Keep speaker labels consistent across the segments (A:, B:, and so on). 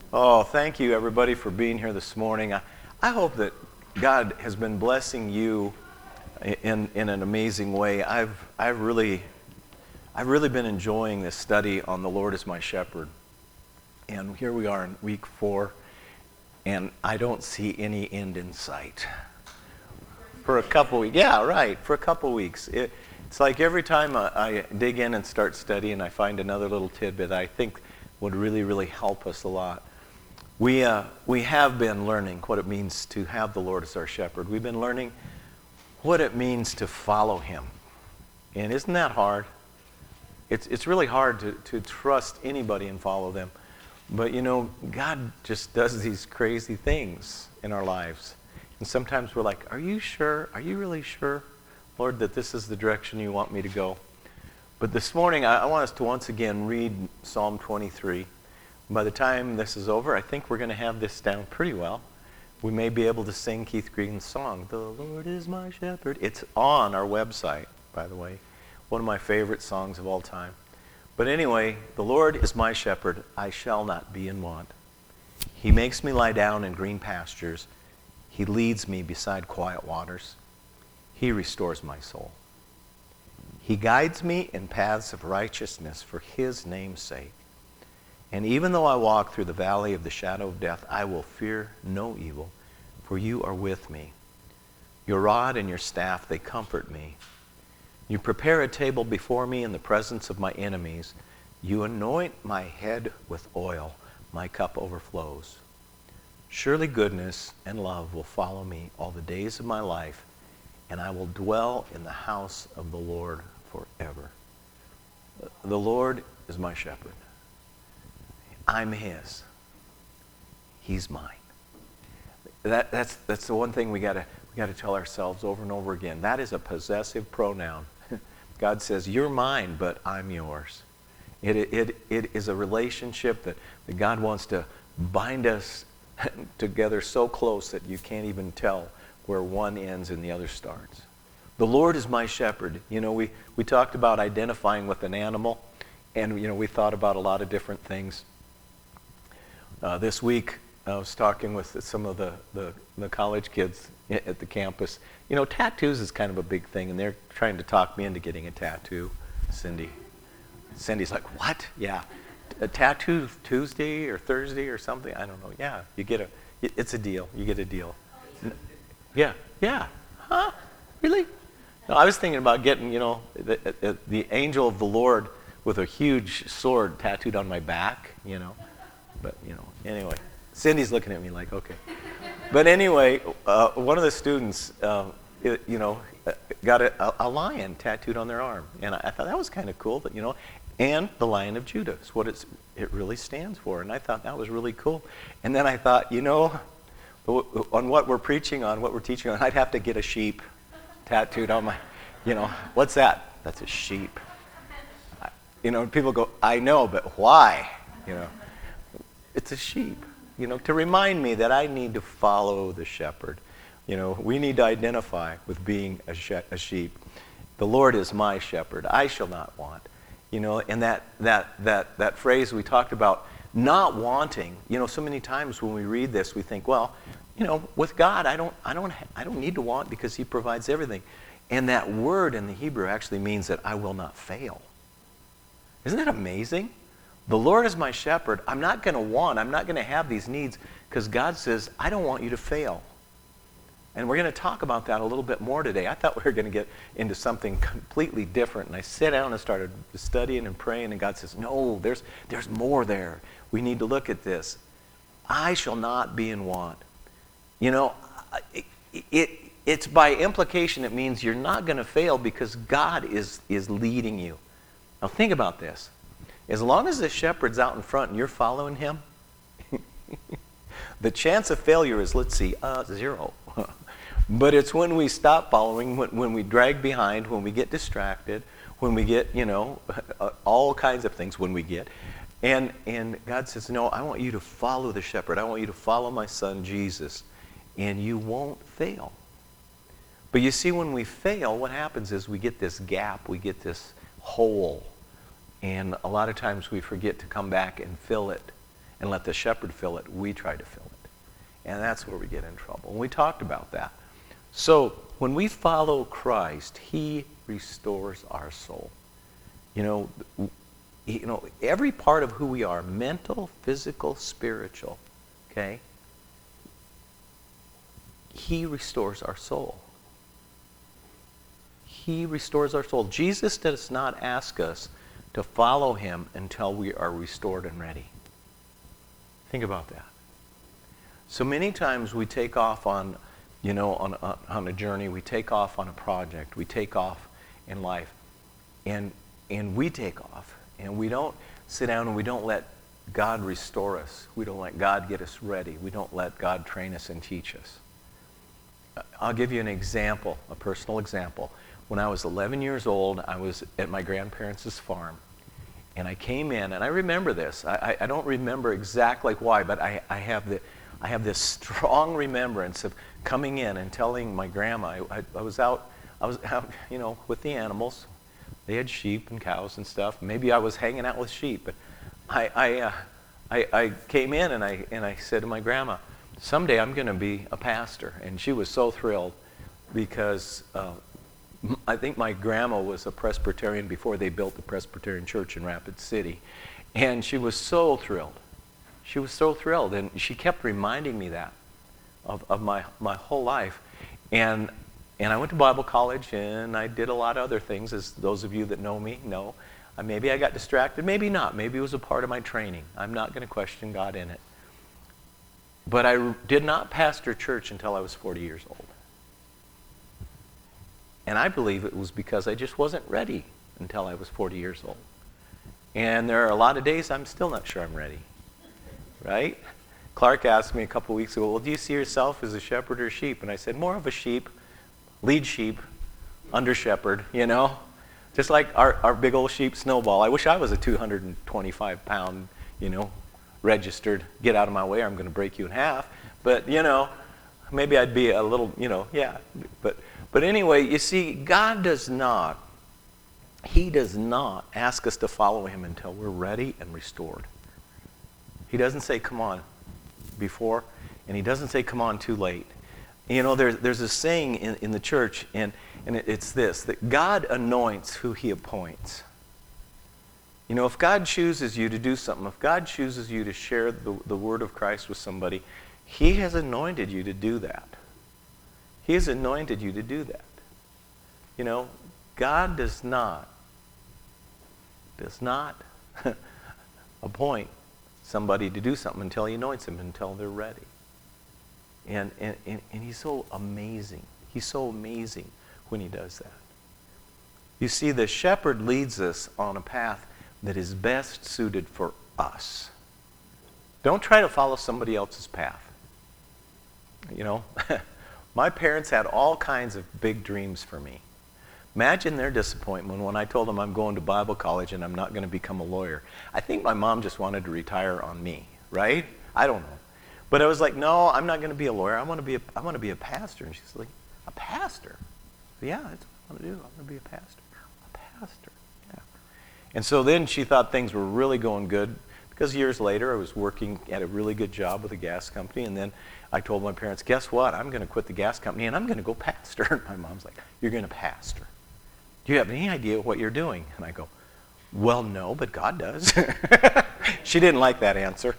A: Oh, thank you, everybody, for being here this morning. I hope that God has been blessing you in an amazing way. I've really been enjoying this study on the Lord is my shepherd. And here we are in week 4, and I don't see any end in sight. For a couple weeks. Yeah, right, for a couple weeks. It's like every time I dig in and start studying, I find another little tidbit that I think would really, really help us a lot. We have been learning what it means to have the Lord as our shepherd. We've been learning what it means to follow him. And isn't that hard? It's really hard to trust anybody and follow them. But you know, God just does these crazy things in our lives. And sometimes we're like, are you sure? Are you really sure, Lord, that this is the direction you want me to go? But this morning, I want us to once again read Psalm 23. By the time this is over, I think we're going to have this down pretty well. We may be able to sing Keith Green's song, "The Lord is my shepherd." It's on our website, by the way. One of my favorite songs of all time. But anyway, the Lord is my shepherd, I shall not be in want. He makes me lie down in green pastures. He leads me beside quiet waters. He restores my soul. He guides me in paths of righteousness for his name's sake. And even though I walk through the valley of the shadow of death, I will fear no evil, for you are with me. Your rod and your staff, they comfort me. You prepare a table before me in the presence of my enemies. You anoint my head with oil. My cup overflows. Surely goodness and love will follow me all the days of my life, and I will dwell in the house of the Lord forever. The Lord is my shepherd. I'm his. He's mine. That's the one thing we gotta tell ourselves over and over again. That is a possessive pronoun. God says, you're mine, but I'm yours. It is a relationship that God wants to bind us together so close that you can't even tell where one ends and the other starts. The Lord is my shepherd. You know, we talked about identifying with an animal, and you know, we thought about a lot of different things. This week, I was talking with some of the college kids at the campus. You know, tattoos is kind of a big thing, and they're trying to talk me into getting a tattoo. Cindy's like, what? Yeah. A tattoo Tuesday or Thursday or something? I don't know. Yeah, it's a deal. You get a deal. Yeah. Huh? Really? No, I was thinking about getting, you know, the angel of the Lord with a huge sword tattooed on my back, you know. But, you know, anyway. Cindy's looking at me like, okay. But anyway, one of the students, you know, got a lion tattooed on their arm. And I thought that was kind of cool, that, you know, and the Lion of Judah is what it really stands for. And I thought that was really cool. And then I thought, you know, on what we're preaching on, what we're teaching on, I'd have to get a sheep tattooed on my, you know, what's that? That's a sheep. You know, people go, I know, but why? You know, it's a sheep, you know, to remind me that I need to follow the shepherd. You know, we need to identify with being a sheep. The Lord is my shepherd. I shall not want. You know, and that phrase we talked about, not wanting, you know, so many times when we read this, we think, well, you know, with God, I don't need to want because he provides everything. And that word in the Hebrew actually means that I will not fail. Isn't that amazing? The Lord is my shepherd. I'm not going to want, I'm not going to have these needs because God says, I don't want you to fail. And we're going to talk about that a little bit more today. I thought we were going to get into something completely different. And I sat down and started studying and praying, and God says, no, there's more there. We need to look at this. I shall not be in want. You know, it's by implication, it means you're not going to fail because God is leading you. Now think about this. As long as the shepherd's out in front and you're following him, the chance of failure is, let's see, 0. But it's when we stop following, when we drag behind, when we get distracted, when we get, you know, all kinds of things when we get. And God says, no, I want you to follow the shepherd. I want you to follow my son, Jesus, and you won't fail. But you see, when we fail, what happens is we get this gap, we get this hole. And a lot of times we forget to come back and fill it. and let the shepherd fill it. We try to fill it. And that's where we get in trouble. And we talked about that. So when we follow Christ, he restores our soul. You know, every part of who we are, mental, physical, spiritual, okay? He restores our soul. He restores our soul. Jesus does not ask us to follow him until we are restored and ready. Think about that. So many times we take off on a journey, we take off on a project, we take off in life, and we take off, and we don't sit down and we don't let God restore us. We don't let God get us ready. We don't let God train us and teach us. I'll give you an example, a personal example. When I was 11 years old, I was at my grandparents' farm, and I came in, and I remember this. I don't remember exactly why, but I have this strong remembrance of coming in and telling my grandma. I was out, with the animals. They had sheep and cows and stuff. Maybe I was hanging out with sheep, but I came in and I said to my grandma, someday I'm going to be a pastor. And she was so thrilled because I think my grandma was a Presbyterian before they built the Presbyterian Church in Rapid City. And she was so thrilled. She was so thrilled. And she kept reminding me that of my whole life. And I went to Bible college, and I did a lot of other things, as those of you that know me know. Maybe I got distracted, maybe not. Maybe it was a part of my training. I'm not going to question God in it. But I did not pastor church until I was 40 years old. And I believe it was because I just wasn't ready until I was 40 years old. And there are a lot of days I'm still not sure I'm ready. Right? Clark asked me a couple weeks ago, well, do you see yourself as a shepherd or sheep? And I said, more of a sheep, lead sheep, under shepherd, Just like our big old sheep Snowball. I wish I was a 225-pound, registered, get out of my way or I'm going to break you in half. But, maybe I'd be a little, yeah. But anyway, you see, God does not ask us to follow him until we're ready and restored. He doesn't say, come on, before, and he doesn't say, come on, too late. There's a saying in the church, and it's this, that God anoints who he appoints. If God chooses you to do something, if God chooses you to share the word of Christ with somebody, he has anointed you to do that. He has anointed you to do that. God does not appoint somebody to do something until he anoints them, until they're ready. And he's so amazing. He's so amazing when he does that. You see, the shepherd leads us on a path that is best suited for us. Don't try to follow somebody else's path. My parents had all kinds of big dreams for me. Imagine their disappointment when I told them I'm going to Bible college and I'm not going to become a lawyer. I think my mom just wanted to retire on me, right? I don't know. But I was like, no, I'm not going to be a lawyer. I want to be a pastor. And she's like, a pastor? Yeah, that's what I want to do. I want to be a pastor. A pastor, yeah. And so then she thought things were really going good, because years later I was working at a really good job with a gas company, and then I told my parents, guess what? I'm going to quit the gas company and I'm going to go pastor. And my mom's like, you're going to pastor? Do you have any idea what you're doing? And I go, well, no, but God does. She didn't like that answer.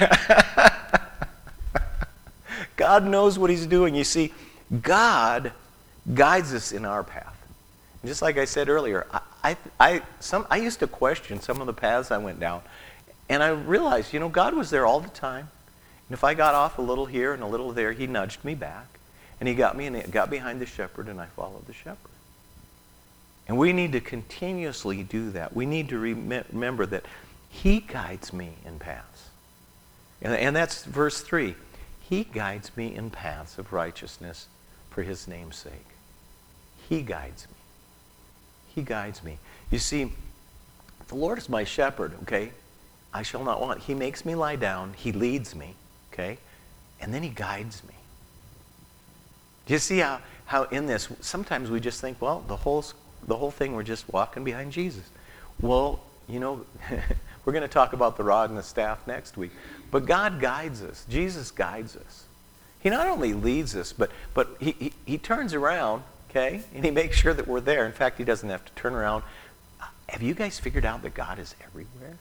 A: God knows what he's doing. You see, God guides us in our path. And just like I said earlier, I used to question some of the paths I went down. And I realized, God was there all the time. And if I got off a little here and a little there, he nudged me back. And he got me and got behind the shepherd, and I followed the shepherd. And we need to continuously do that. We need to remember that he guides me in paths. And that's verse 3. He guides me in paths of righteousness for his name's sake. He guides me. He guides me. You see, the Lord is my shepherd, okay? I shall not want. He makes me lie down. He leads me, okay? And then he guides me. Do you see how in this, sometimes we just think, well, the whole thing, we're just walking behind Jesus. Well, We're going to talk about the rod and the staff next week. But God guides us. Jesus guides us. He not only leads us, but he turns around, okay, and he makes sure that we're there. In fact, he doesn't have to turn around. Have you guys figured out that God is everywhere?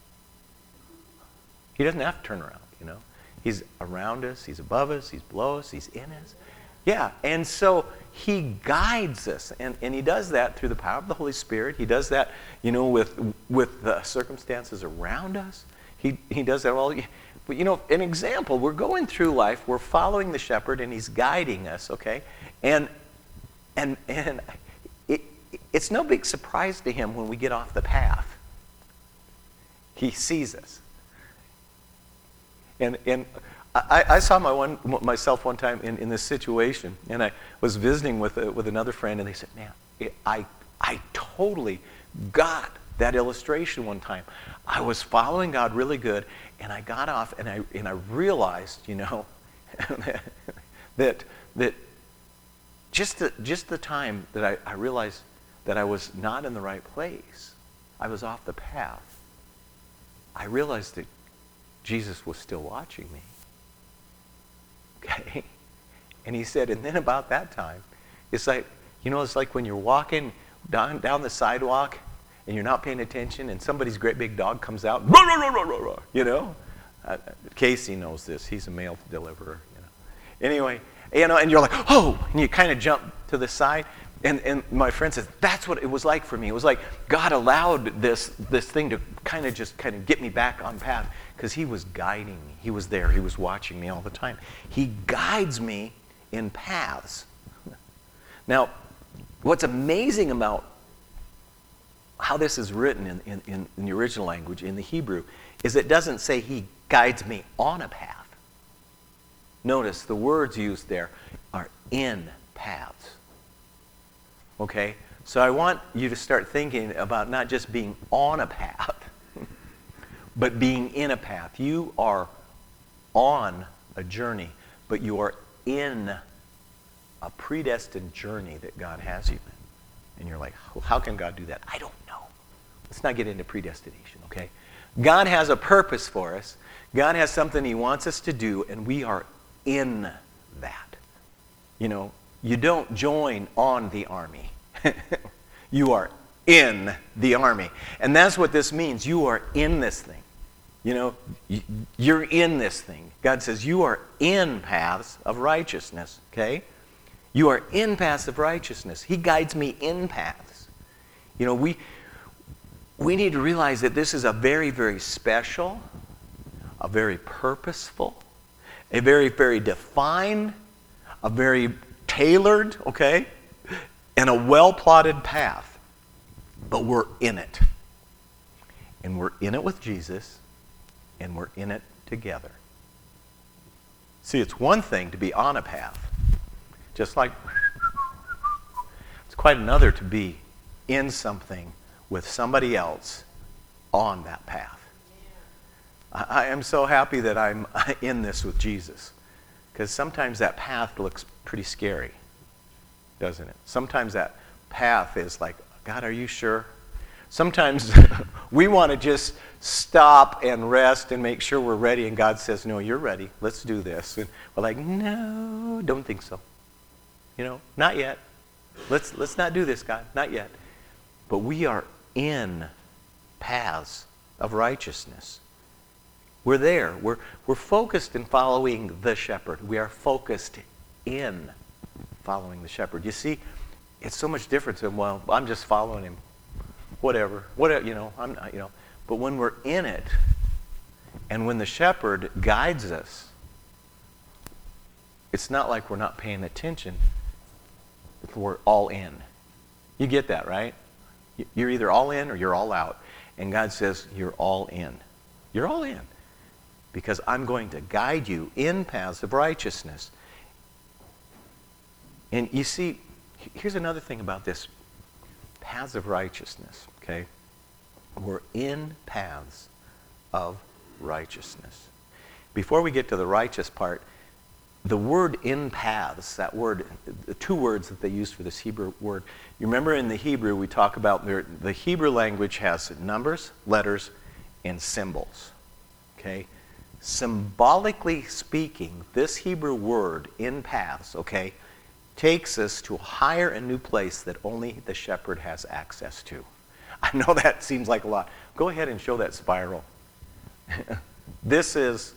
A: He doesn't have to turn around, you know. He's around us. He's above us. He's below us. He's in us. Yeah, and so he guides us, and he does that through the power of the Holy Spirit. He does that, you know, with the circumstances around us. He does that all. But, you know, an example, we're going through life, we're following the shepherd, and he's guiding us, okay? And it's no big surprise to him when we get off the path. He sees us. And I saw myself one time in this situation, and I was visiting with another friend, and they said, man, I totally got that illustration one time. I was following God really good, and I got off, and I realized, you know, that just the time that I realized that I was not in the right place, I was off the path, I realized that Jesus was still watching me. Okay? And he said, and then about that time, it's like, you know, it's like when you're walking down the sidewalk and you're not paying attention and somebody's great big dog comes out, rah, rah, rah, rah, rah, you know? Casey knows this. He's a mail deliverer, you know. Anyway, you know, and you're like, oh, and you kind of jump to the side. And my friend says, that's what it was like for me. It was like God allowed this thing to kind of get me back on path because he was guiding me. He was there. He was watching me all the time. He guides me in paths. Now, what's amazing about how this is written in the original language, in the Hebrew, is it doesn't say he guides me on a path. Notice the words used there are in paths. Okay? So I want you to start thinking about not just being on a path, but being in a path. You are on a journey, but you are in a predestined journey that God has you in. And you're like, how can God do that? I don't know. Let's not get into predestination, okay? God has a purpose for us. God has something he wants us to do, and we are in that. You know, you don't join on the army. You are in the army. And that's what this means. You are in this thing. You know, you're in this thing. God says you are in paths of righteousness, okay? You are in paths of righteousness. He guides me in paths. You know, we need to realize that this is a very, very special, a very purposeful, a very, very defined, a very tailored, okay, and a well-plotted path. But we're in it. And we're in it with Jesus, and we're in it together. See, it's one thing to be on a path. Just like, it's quite another to be in something with somebody else on that path. I am so happy that I'm in this with Jesus, because sometimes that path looks pretty scary, doesn't it? Sometimes that path is like, God, are you sure? Sometimes we want to just stop and rest and make sure we're ready, and God says, no, you're ready. Let's do this. And we're like, no, don't think so. You know, not yet. Let's not do this, God. Not yet. But we are in paths of righteousness. We're there. We're focused in following the shepherd. We are focused in following the shepherd. You see, it's so much different than, well, I'm just following him. Whatever, you know, I'm not, you know. But when we're in it, and when the shepherd guides us, it's not like we're not paying attention. We're all in. You get that, right? You're either all in or you're all out. And God says, you're all in. You're all in. Because I'm going to guide you in paths of righteousness. And you see, here's another thing about this. Paths of righteousness, okay? We're in paths of righteousness. Before we get to the righteous part, the word in paths, that word, the two words that they use for this Hebrew word, you remember in the Hebrew we talk about, the Hebrew language has numbers, letters, and symbols. Okay? Symbolically speaking, this Hebrew word, in paths, okay, takes us to a higher and new place that only the shepherd has access to. I know that seems like a lot. Go ahead and show that spiral. This is,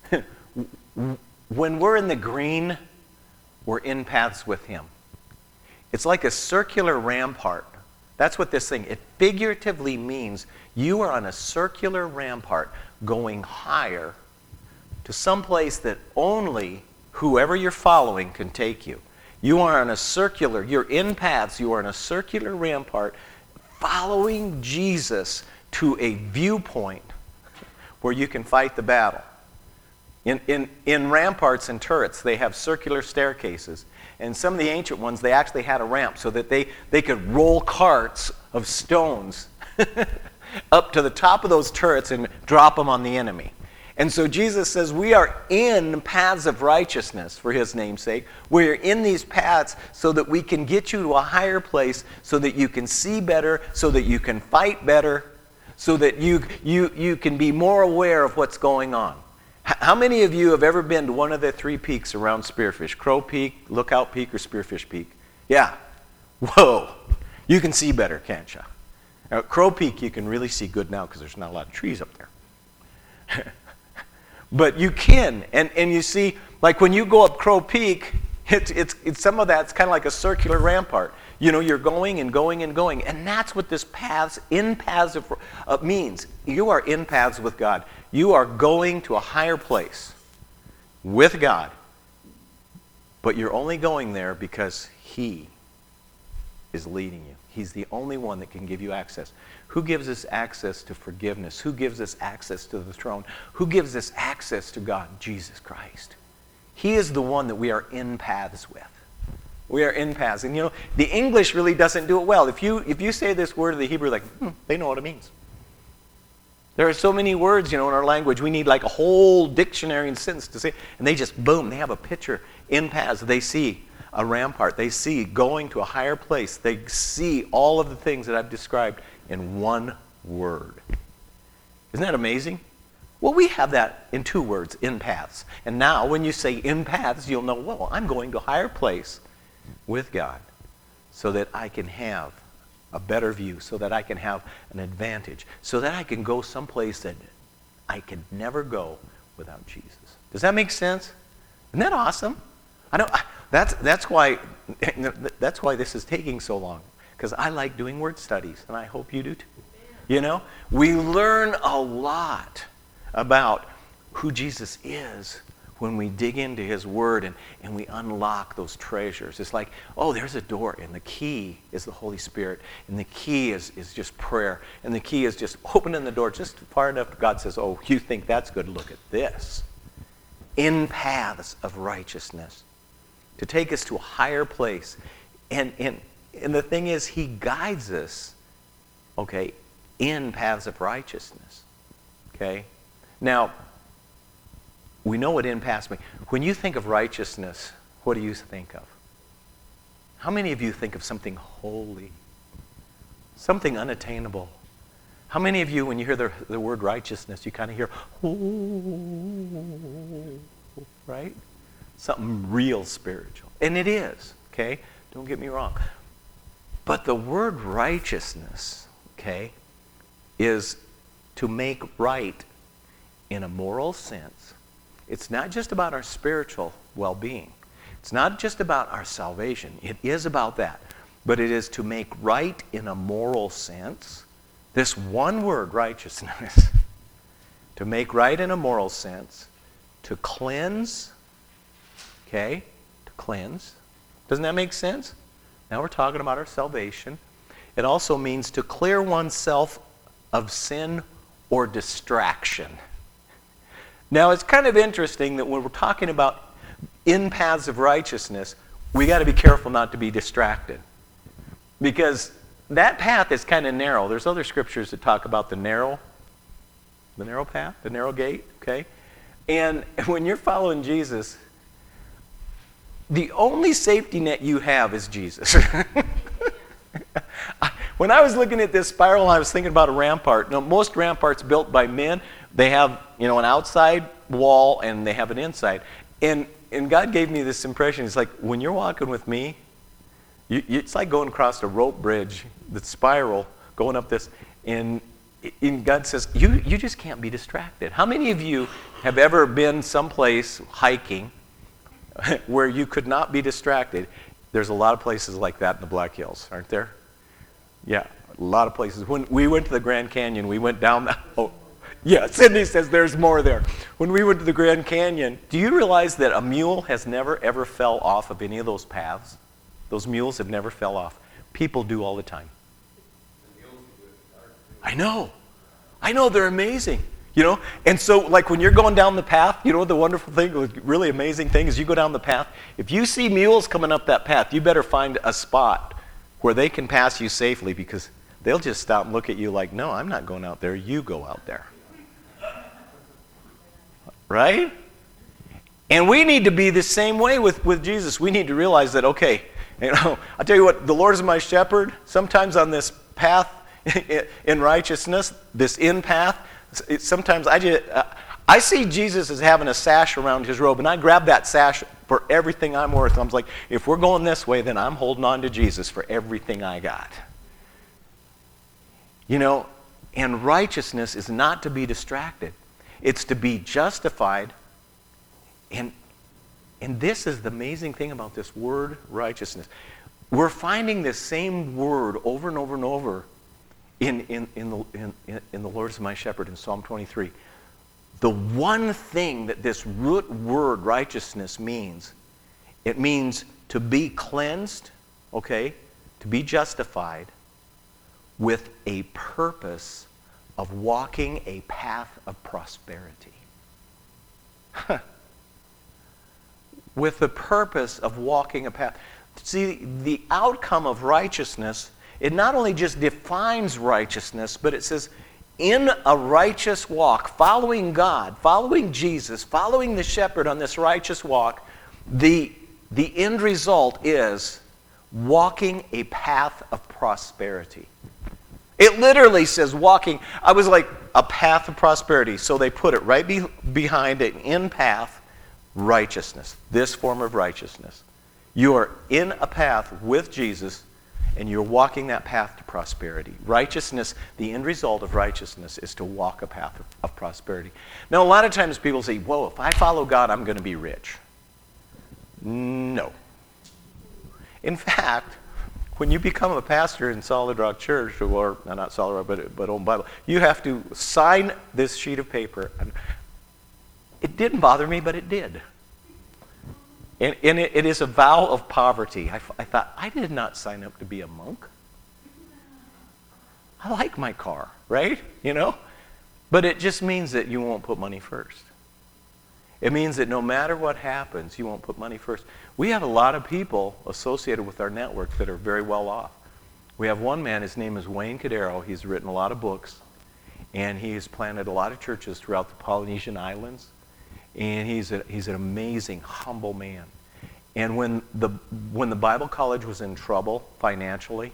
A: when we're in the green, we're in paths with him. It's like a circular rampart. That's what this thing, it figuratively means you are on a circular rampart going higher to some place that only whoever you're following can take you. You are on a circular, you're in paths, you are on a circular rampart following Jesus to a viewpoint where you can fight the battle. In ramparts and turrets, they have circular staircases. And some of the ancient ones, they actually had a ramp so that they could roll carts of stones up to the top of those turrets and drop them on the enemy. And so Jesus says we are in paths of righteousness for his name's sake. We're in these paths so that we can get you to a higher place, so that you can see better, so that you can fight better, so that you can be more aware of what's going on. How many of you have ever been to one of the three peaks around Spearfish? Crow Peak, Lookout Peak, or Spearfish Peak? Yeah. Whoa. You can see better, can't you? Now, Crow Peak, you can really see good now because there's not a lot of trees up there. But you can, and you see, like when you go up Crow Peak, it's some of that's kind of like a circular rampart. You know, you're going and going and going, and that's what this in paths of means. You are in paths with God. You are going to a higher place with God, but you're only going there because he is leading you. He's the only one that can give you access. Who gives us access to forgiveness? Who gives us access to the throne? Who gives us access to God? Jesus Christ. He is the one that we are in paths with. We are in paths. And you know, the English really doesn't do it well. If you say this word to the Hebrew, like, they know what it means. There are so many words, you know, in our language. We need like a whole dictionary and sentence to say, and they just, boom, they have a picture in paths. They see a rampart. They see going to a higher place. They see all of the things that I've described in one word. Isn't that amazing? Well, we have that in two words, in paths. And now when you say in paths, you'll know, well, I'm going to a higher place with God so that I can have a better view, so that I can have an advantage, so that I can go someplace that I could never go without Jesus. Does that make sense? Isn't that awesome? I know that's why this is taking so long, because I like doing word studies, and I hope you do too. You know, we learn a lot about who Jesus is when we dig into his word and we unlock those treasures. It's like, oh, there's a door, and the key is the Holy Spirit, and the key is just prayer, and the key is just opening the door just far enough. God says, oh, you think that's good? Look at this. In paths of righteousness, to take us to a higher place. And the thing is, he guides us, okay, in paths of righteousness. Okay? Now, we know what in paths means. When you think of righteousness, what do you think of? How many of you think of something holy? Something unattainable? How many of you, when you hear the word righteousness, you kind of hear, oh, right? Something real spiritual. And it is, okay? Don't get me wrong. But the word righteousness, okay, is to make right in a moral sense. It's not just about our spiritual well-being. It's not just about our salvation. It is about that. But it is to make right in a moral sense. This one word, righteousness, to make right in a moral sense, to cleanse, okay, to cleanse. Doesn't that make sense? Now we're talking about our salvation. It also means to clear oneself of sin or distraction. Now, it's kind of interesting that when we're talking about in paths of righteousness, we got to be careful not to be distracted. Because that path is kind of narrow. There's other scriptures that talk about the narrow path, the narrow gate, okay? And when you're following Jesus, the only safety net you have is Jesus. When I was looking at this spiral, I was thinking about a rampart. Now, most ramparts built by men, they have, an outside wall and they have an inside. And God gave me this impression. It's like, when you're walking with me, it's like going across a rope bridge, the spiral, going up this. And God says, you just can't be distracted. How many of you have ever been someplace hiking where you could not be distracted? There's a lot of places like that in the Black Hills, aren't there? Yeah, a lot of places. When we went to the Grand Canyon, we went down that. Oh, yeah, Sydney says there's more there. When we went to the Grand Canyon, do you realize that a mule has never, ever fell off of any of those paths? Those mules have never fell off. People do all the time. I know, they're amazing. And so like when you're going down the path, the wonderful thing, the really amazing thing is you go down the path. If you see mules coming up that path, you better find a spot where they can pass you safely, because they'll just stop and look at you like, no, I'm not going out there, you go out there. Right? And we need to be the same way with Jesus. We need to realize that, okay, I'll tell you what, the Lord is my shepherd. Sometimes on this path in righteousness, this in path, sometimes I see Jesus as having a sash around his robe, and I grab that sash for everything I'm worth. I'm like, if we're going this way, then I'm holding on to Jesus for everything I got. And righteousness is not to be distracted. It's to be justified. And this is the amazing thing about this word righteousness. We're finding this same word over and over and over in the Lord is my shepherd in Psalm 23. The one thing that this root word righteousness means, it means to be cleansed, okay, to be justified with a purpose of walking a path of prosperity. With the purpose of walking a path. See, the outcome of righteousness, it not only just defines righteousness, but it says in a righteous walk, following God, following Jesus, following the shepherd on this righteous walk, the end result is walking a path of prosperity. It literally says walking. I was like, a path of prosperity. So they put it right behind an in path, righteousness, this form of righteousness. You are in a path with Jesus, and you're walking that path to prosperity. Righteousness, the end result of righteousness is to walk a path of prosperity. Now, a lot of times people say, whoa, if I follow God, I'm going to be rich. No. In fact, when you become a pastor in Solid Rock Church, or not Solid Rock, but Open Bible, you have to sign this sheet of paper. It didn't bother me, but it did. And it is a vow of poverty. I thought, I did not sign up to be a monk. I like my car, right? But it just means that you won't put money first. It means that no matter what happens, you won't put money first. We have a lot of people associated with our network that are very well off. We have one man, his name is Wayne Cadero. He's written a lot of books, and he's planted a lot of churches throughout the Polynesian Islands. And he's an amazing, humble man. And when the Bible College was in trouble financially,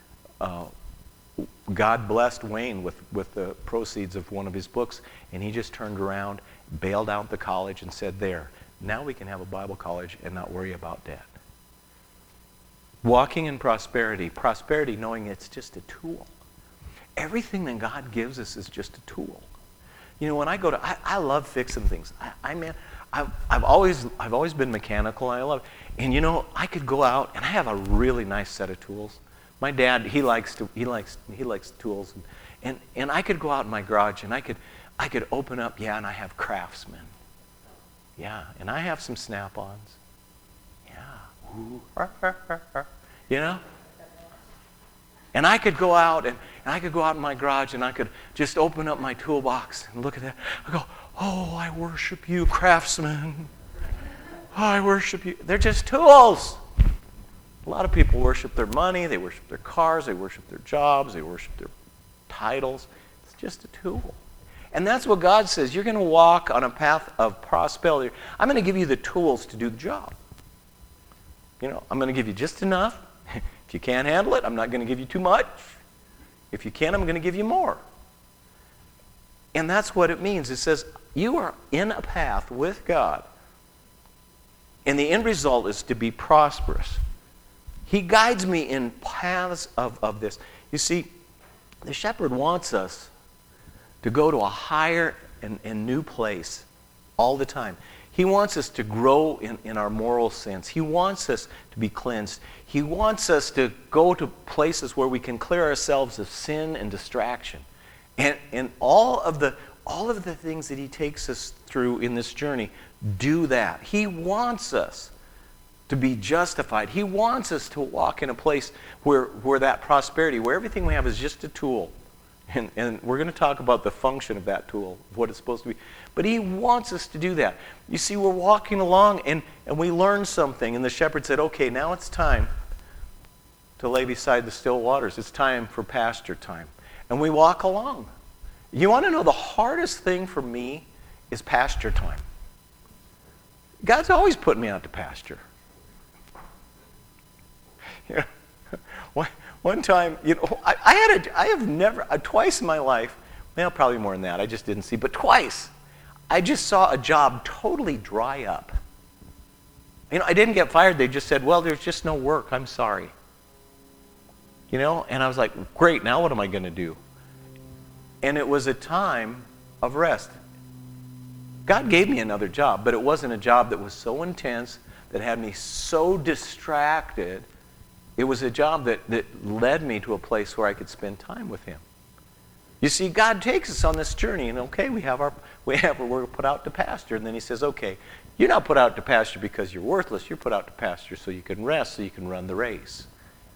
A: God blessed Wayne with the proceeds of one of his books, and he just turned around, bailed out the college, and said, there, now we can have a Bible college and not worry about debt. Walking in prosperity knowing it's just a tool. Everything that God gives us is just a tool. When I go to, I love fixing things. I've always been mechanical. I love it. And I could go out, and I have a really nice set of tools. My dad, he likes tools, and I could go out in my garage, and I could open up, and I have Craftsman. Yeah, and I have some Snap-ons. Yeah. Ooh. And I could go out and I could go out in my garage and I could just open up my toolbox and look at that. I go, oh, I worship you, Craftsman. Oh, I worship you. They're just tools. A lot of people worship their money, they worship their cars, they worship their jobs, they worship their titles. It's just a tool. And that's what God says. You're going to walk on a path of prosperity. I'm going to give you the tools to do the job. I'm going to give you just enough. If you can't handle it, I'm not going to give you too much. If you can, I'm going to give you more. And that's what it means. It says, you are in a path with God. And the end result is to be prosperous. He guides me in paths of this. You see, the shepherd wants us to go to a higher and new place all the time. He wants us to grow in our moral sense. He wants us to be cleansed. He wants us to go to places where we can clear ourselves of sin and distraction. And all of the things that he takes us through in this journey do that. He wants us to be justified. He wants us to walk in a place where that prosperity, where everything we have is just a tool. And we're going to talk about the function of that tool, what it's supposed to be. But he wants us to do that. You see, we're walking along and we learn something. And the shepherd said, okay, now it's time to lay beside the still waters. It's time for pasture time. And we walk along. You want to know the hardest thing for me is pasture time. God's always put me out to pasture. You know, one time, you know, I have never, twice in my life, well, probably more than that, I just didn't see, but twice, I just saw a job totally dry up. You know, I didn't get fired. They just said, well, there's just no work. I'm sorry. You know, and I was like, great, now what am I going to do? And it was a time of rest. God gave me another job, but it wasn't a job that was so intense, that had me so distracted. It was a job that led me to a place where I could spend time with him. You see, God takes us on this journey, and okay, we're put out to pasture, and then he says, okay, you're not put out to pasture because you're worthless. You're put out to pasture so you can rest, so you can run the race.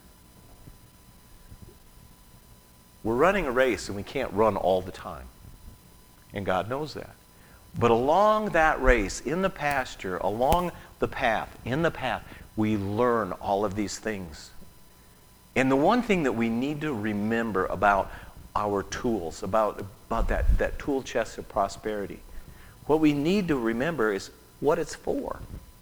A: We're running a race, and we can't run all the time, and God knows that. But along that race, in the pasture, along the path, in the path, we learn all of these things. And the one thing that we need to remember about our tools, about that tool chest of prosperity, what we need to remember is what it's for.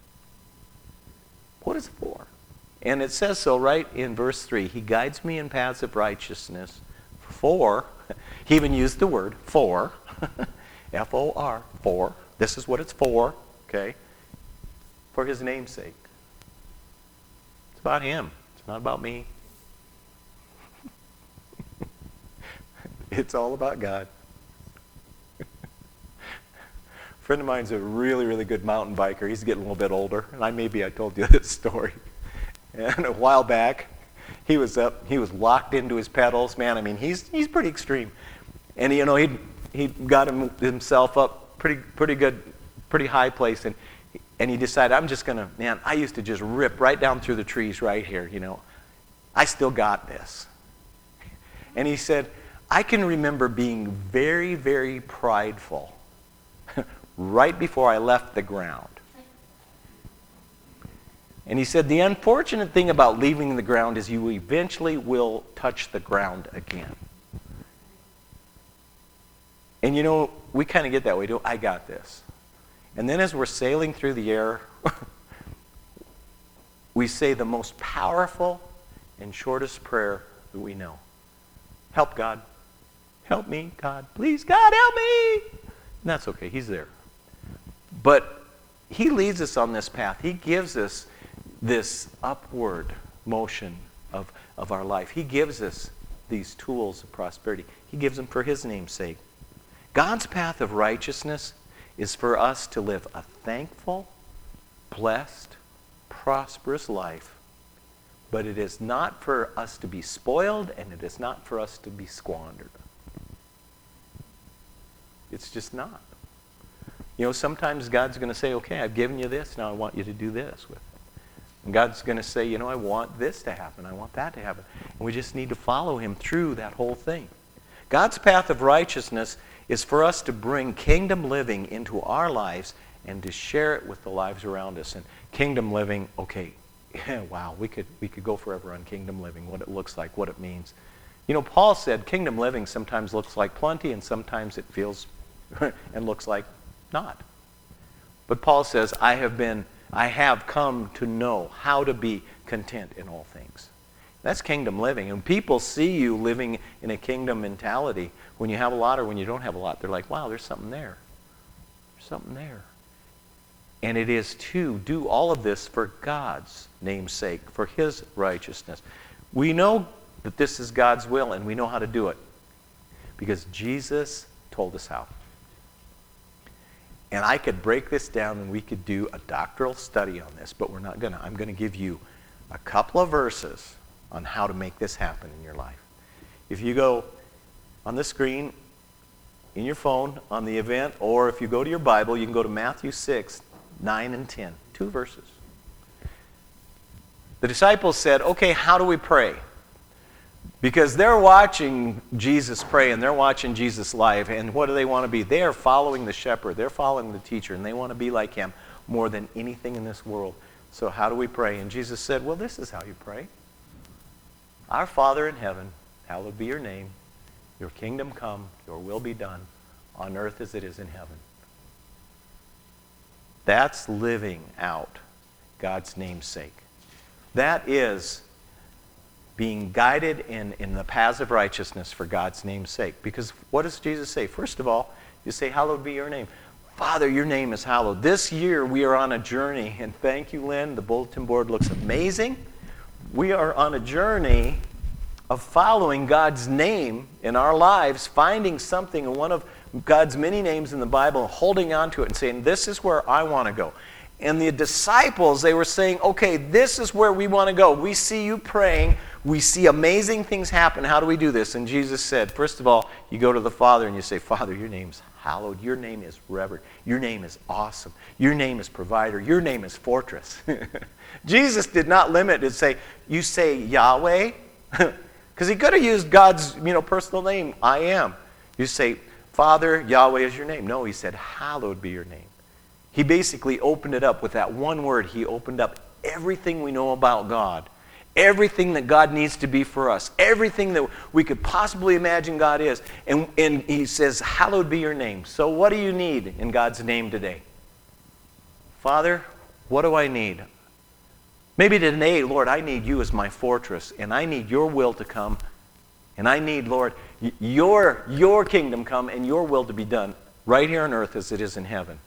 A: What it's for. And it says so right in verse 3. He guides me in paths of righteousness for, he even used the word for, F-O-R, for. This is what it's for, okay? For his name's sake. It's about him. It's not about me. It's all about God. A friend of mine's a really, really good mountain biker. He's getting a little bit older, and I told you this story. And a while back, he was locked into his pedals. Man, I mean, he's pretty extreme. And you know, he got himself up pretty good, pretty high place, and he decided, I'm just gonna, man, I used to just rip right down through the trees right here, you know. I still got this. And he said, I can remember being very, very prideful right before I left the ground. And he said, the unfortunate thing about leaving the ground is you eventually will touch the ground again. And you know, we kind of get that way, don't we? I got this. And then as we're sailing through the air, we say the most powerful and shortest prayer that we know. Help, God. Help me, God. Please, God, help me. And that's okay. He's there. But he leads us on this path. He gives us this upward motion of our life. He gives us these tools of prosperity. He gives them for his name's sake. God's path of righteousness is for us to live a thankful, blessed, prosperous life. But it is not for us to be spoiled, and it is not for us to be squandered. It's just not. You know, sometimes God's going to say, okay, I've given you this, now I want you to do this with it. And God's going to say, you know, I want this to happen, I want that to happen. And we just need to follow him through that whole thing. God's path of righteousness is for us to bring kingdom living into our lives and to share it with the lives around us. And kingdom living, okay, wow, we could go forever on kingdom living, what it looks like, what it means. You know, Paul said kingdom living sometimes looks like plenty and sometimes it feels and looks like not. But Paul says, I have come to know how to be content in all things. That's kingdom living. And people see you living in a kingdom mentality. When you have a lot or when you don't have a lot, they're like, wow, there's something there. There's something there. And it is to do all of this for God's name's sake, for His righteousness. We know that this is God's will, and we know how to do it because Jesus told us how. And I could break this down and we could do a doctoral study on this, but we're not going to. I'm going to give you a couple of verses on how to make this happen in your life. If you go on the screen, in your phone, on the event, or if you go to your Bible, you can go to Matthew 6, 9 and 10. 2 verses. The disciples said, okay, how do we pray? Because they're watching Jesus pray and they're watching Jesus live. And what do they want to be? They are following the shepherd. They're following the teacher. And they want to be like him more than anything in this world. So how do we pray? And Jesus said, well, this is how you pray. Our Father in heaven, hallowed be your name. Your kingdom come. Your will be done on earth as it is in heaven. That's living out God's name's sake. That is being guided in the paths of righteousness for God's name's sake. Because what does Jesus say? First of all, you say, hallowed be your name. Father, your name is hallowed. This year we are on a journey, and thank you, Lynn. The bulletin board looks amazing. We are on a journey of following God's name in our lives, finding something in one of God's many names in the Bible, holding on to it and saying, this is where I want to go. And the disciples, they were saying, okay, this is where we want to go. We see you praying. We see amazing things happen. How do we do this? And Jesus said, first of all, you go to the Father and you say, Father, your name's hallowed. Your name is revered. Your name is awesome. Your name is provider. Your name is fortress. Jesus did not limit it. Say, you say Yahweh, because he could have used God's personal name, I am. You say, Father, Yahweh is your name. No, he said, hallowed be your name. He basically opened it up with that one word. He opened up everything we know about God, everything that God needs to be for us, everything that we could possibly imagine God is. And he says, hallowed be your name. So what do you need in God's name today? Father, what do I need? Maybe today, Lord, I need you as my fortress, and I need your will to come, and I need, Lord, your kingdom come and your will to be done right here on earth as it is in heaven.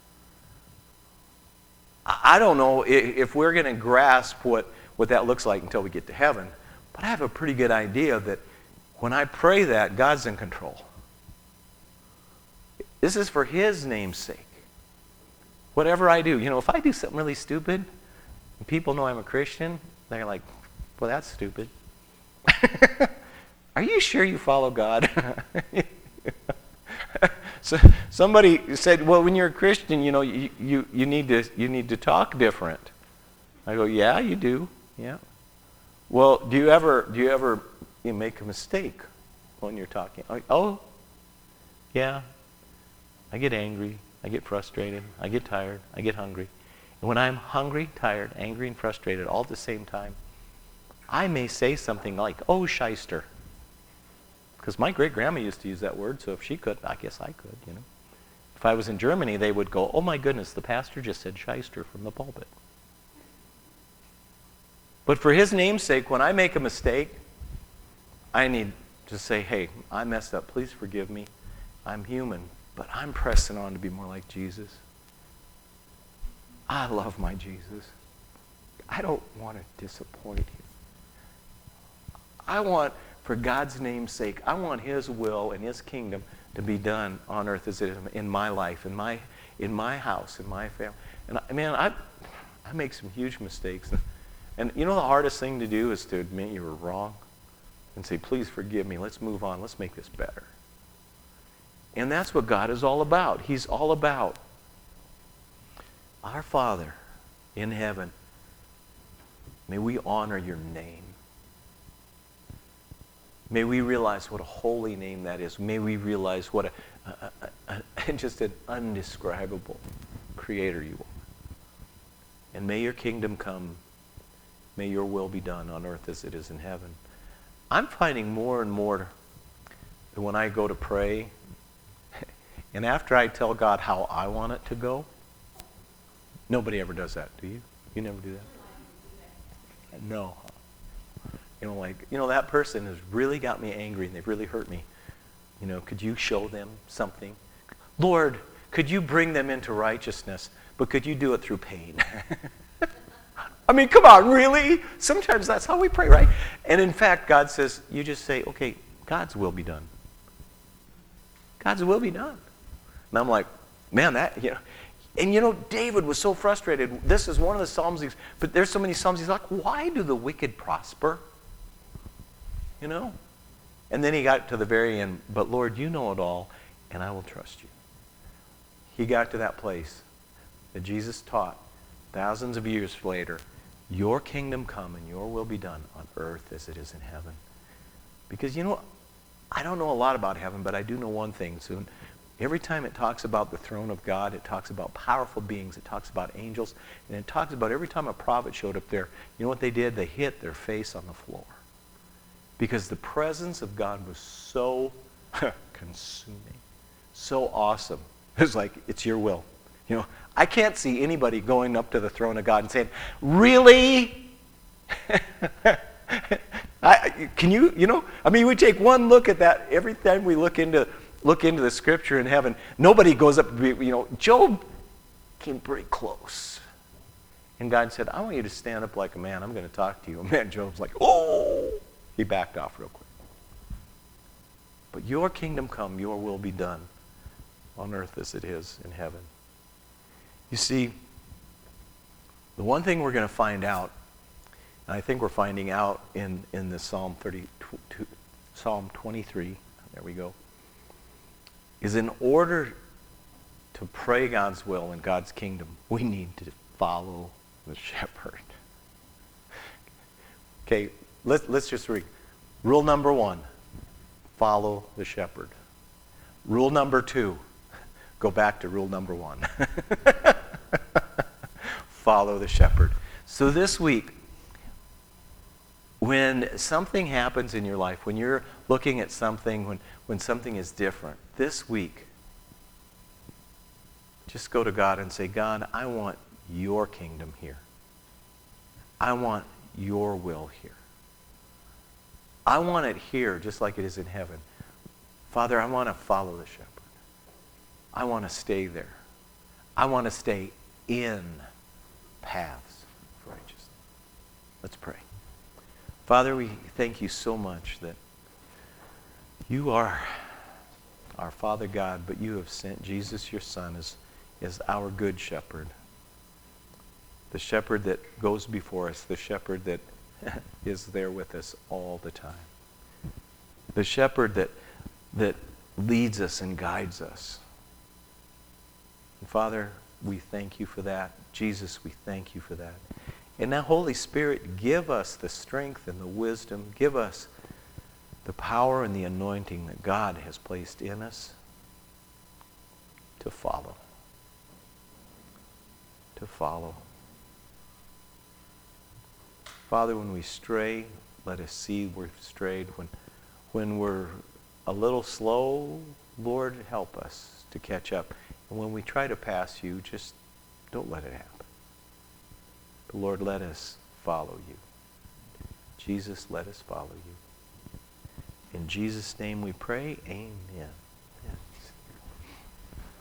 A: I don't know if we're going to grasp what that looks like until we get to heaven, but I have a pretty good idea that when I pray that, God's in control. This is for His name's sake. Whatever I do, if I do something really stupid, and people know I'm a Christian, they're like, well, that's stupid. Are you sure you follow God? So somebody said, well, when you're a Christian, you need to talk different. I go, yeah, you do. Yeah. Well, do you ever make a mistake when you're talking? Oh, yeah. I get angry. I get frustrated. I get tired. I get hungry. And when I'm hungry, tired, angry, and frustrated all at the same time, I may say something like, oh, shyster. Because my great-grandma used to use that word, so if she could, I guess I could, If I was in Germany, they would go, oh my goodness, the pastor just said shyster from the pulpit. But for His name's sake, when I make a mistake, I need to say, hey, I messed up. Please forgive me. I'm human, but I'm pressing on to be more like Jesus. I love my Jesus. I don't want to disappoint Him. I want, for God's name's sake, I want His will and His kingdom to be done on earth as it is in my life, in my house, in my family. And I make some huge mistakes. And the hardest thing to do is to admit you were wrong and say, please forgive me. Let's move on. Let's make this better. And that's what God is all about. He's all about our Father in heaven. May we honor your name. May we realize what a holy name that is. May we realize what just an undescribable creator you are. And may your kingdom come. May your will be done on earth as it is in heaven. I'm finding more and more that when I go to pray, and after I tell God how I want it to go, nobody ever does that, do you? You never do that? No. That person has really got me angry and they've really hurt me. Could you show them something? Lord, could you bring them into righteousness, but could you do it through pain? I mean, come on, really? Sometimes that's how we pray, right? And in fact, God says, you just say, okay, God's will be done. God's will be done. And I'm like, man, And David was so frustrated. This is one of the Psalms, but there's so many Psalms. He's like, why do the wicked prosper? And then he got to the very end, but Lord, you know it all, and I will trust you. He got to that place that Jesus taught thousands of years later, your kingdom come and your will be done on earth as it is in heaven. Because I don't know a lot about heaven, but I do know one thing. So every time it talks about the throne of God, it talks about powerful beings, it talks about angels, and it talks about every time a prophet showed up there, you know what they did? They hit their face on the floor. Because the presence of God was so consuming, so awesome. It was like, it's your will. I can't see anybody going up to the throne of God and saying, really? Can you, we take one look at that every time we look into the scripture in heaven. Nobody goes up, Job came pretty close. And God said, I want you to stand up like a man. I'm going to talk to you. And man, Job's like, oh! He backed off real quick. But your kingdom come, your will be done on earth as it is in heaven. You see, the one thing we're going to find out, and I think we're finding out in this Psalm 23, there we go, is in order to pray God's will and God's kingdom, we need to follow the shepherd. Okay, let's just read. Rule number 1, follow the shepherd. Rule number 2, go back to rule number 1. Follow the shepherd. So this week, when something happens in your life, when you're looking at something, when something is different, this week, just go to God and say, God, I want your kingdom here. I want your will here. I want it here just like it is in heaven. Father, I want to follow the shepherd. I want to stay there. I want to stay in paths of righteousness. Let's pray. Father, we thank you so much that you are our Father God, but you have sent Jesus, your Son, as our good shepherd. The shepherd that goes before us, the shepherd that is there with us all the time. The shepherd that leads us and guides us. And Father, we thank you for that. Jesus, we thank you for that. And now, Holy Spirit, give us the strength and the wisdom. Give us the power and the anointing that God has placed in us to follow. To follow. Father, when we stray, let us see we've strayed. When we're a little slow, Lord, help us to catch up. And when we try to pass you, just don't let it happen. But Lord, let us follow you. Jesus, let us follow you. In Jesus' name we pray, amen.